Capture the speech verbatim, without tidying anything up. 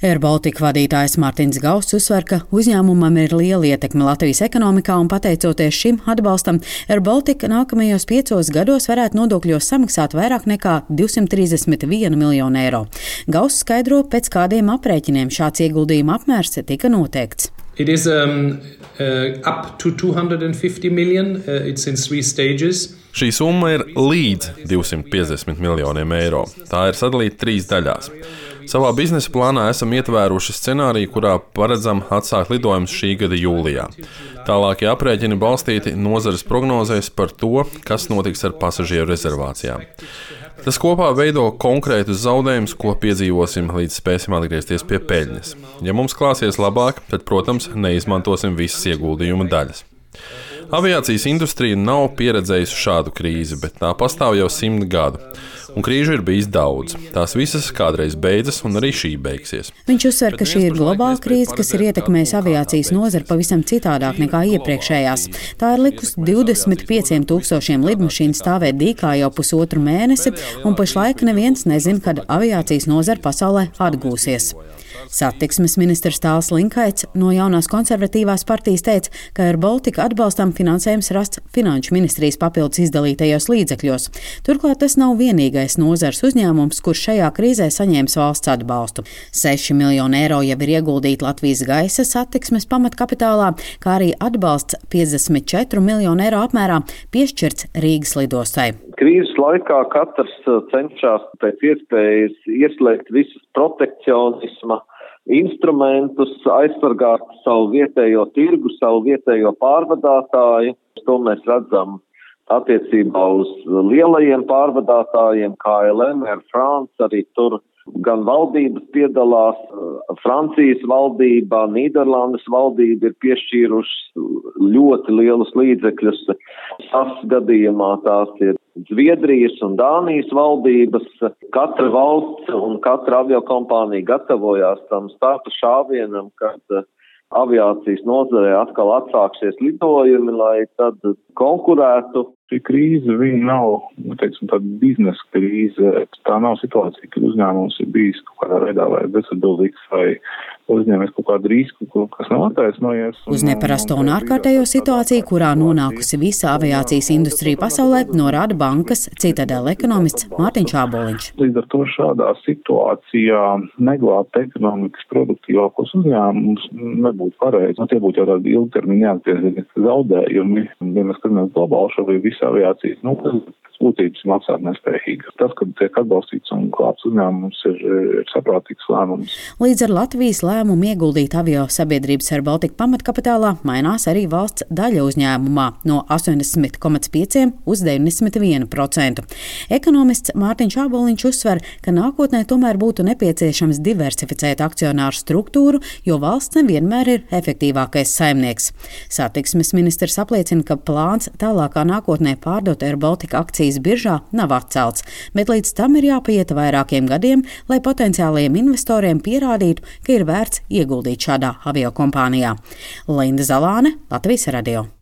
Air Baltica vadītājs Mārtiņš Gauss uzsver, ka uzņēmumam ir liela ietekme Latvijas ekonomikā un pateicoties šim atbalstam, Air Baltica nākamajos piecos gados varētu nodokļos samaksāt vairāk nekā divsimt trīsdesmit vienu miljonu eiro. Gauss skaidro, pēc kādiem aprēķiniem šāds ieguldījuma apmērs tika noteikts. It is um, uh, up to two hundred fifty million. Uh, it's in three stages. Šī summa ir līdz divsimt piecdesmit miljoniem eiro. Tā ir sadalīta trīs daļās. Savā biznesa plānā esam ietvēruši scenāriju, kurā paredzam atsākt lidojumus šī gada jūlijā. Tālākie aprēķini balstīti nozares prognozēs par to, kas notiks ar pasažieru rezervācijām. Tas kopā veido konkrētus zaudējumus, ko piedzīvosim, līdz spēsim atgriezties pie peļņas. Ja mums klāsies labāk, tad, protams, neizmantosim visas ieguldījuma daļas. Aviācijas industrija nav pieredzējusi šādu krīzi, bet tā pastāv jau simt gadu. Un krīžu ir bijis daudz. Tās visas kādreiz beidzas, un arī šī beigsies. Viņš uzsver, ka šī ir globāla krīze, kas ir ietekmējusi aviācijas nozari pavisam citādāk nekā iepriekšējās. Tā ir likusi divdesmit pieciem tūkstošiem lidmašīnu stāvēt dīkā jau pusotru mēnesi, un pašlaik neviens nezin, kad aviācijas nozara pasaulē atgūsies. Satiksmes ministrs Tāls Linkaits no jaunās konservatīvās partijas teica, ka Air Baltica atbalstam finansējums rasts Finanšu ministrijas papildus izdalītajos līdzekļos. Turklāt tas nav vienīgais nozars uzņēmums, kurš šajā krīzē saņēmis valsts atbalstu. seši miljoni eiro jau ir ieguldīti Latvijas gaisa satiksmes pamatkapitālā, kā arī atbalsts piecdesmit četru miljonu eiro apmērā piešķirts Rīgas lidostai. Krīzes laikā katrs cenšas pēc iespējas ieslēgt visus protekcionisma instrumentus, aizsargāt savu vietējo tirgu, savu vietējo pārvadātāju. To mēs redzam attiecībā uz lielajiem pārvadātājiem, kā L M, Air France, arī tur gan valdības piedalās, Francijas valdība, Nīderlandes valdība ir piešķīrušas ļoti lielus līdzekļus. SAS gadījumā tās ir Zviedrijas un Dānijas valdības. Katra valsts un katra aviokompānija gatavojās tam starta šāvienam, kad aviācijas nozarē atkal atsāksies lidojumi, lai tad konkurētu. Šī krīze viņa nav, teiksim, tāda biznesa krīze. Tā nav situācija, kad uzņēmums ir bijis kaut kādā veidā vai bezatbildīgs vai uzņēmējis kaut kādu risku, kas nav attaisnojies. Uz neparasto un ārkārtējo situāciju, kurā nonākusi visa aviācijas industrija pasaulē, norāda bankas Citadele ekonomists Mārtiņš Āboliņš. Līdz ar to šādā situācijā neglābt ekonomikas produktīvākos uzņēmumus nebūtu pareizi. Nu, tie būtu jau tādi ilgtermiņa neatgriezeniskie zaudējumi. Ja mēs skatāmies globāli šobrīd visa aviācijas nozare būtības maksāt nespējīga. Tas, kad tiek atbalstīts un glābts uzņēmums, ir, ir saprātīgs lēmums. Līdz ar Latvijas lēmumu ieguldīt avio sabiedrības Air Baltica pamatkapitālā mainās arī valsts daļa uzņēmumā no astoņdesmit komats pieci uz deviņdesmit viens procents. Ekonomists Mārtiņš Āboliņš uzsver, ka nākotnē tomēr būtu nepieciešams diversificēt akcionāru struktūru, jo valsts nevienmēr ir efektīvākais saimnieks. Satiksmes ministrs apliecina, ka plāns tālākā nākotnē pārdot Air Baltica akcijas biržā nav atcelts, bet līdz tam ir jāpaiet vairākiem gadiem, lai potenciālajiem investoriem pierādītu, ka ir vērts ieguldīt šādā aviokompānijā. Linda Zalāne, Latvijas radio.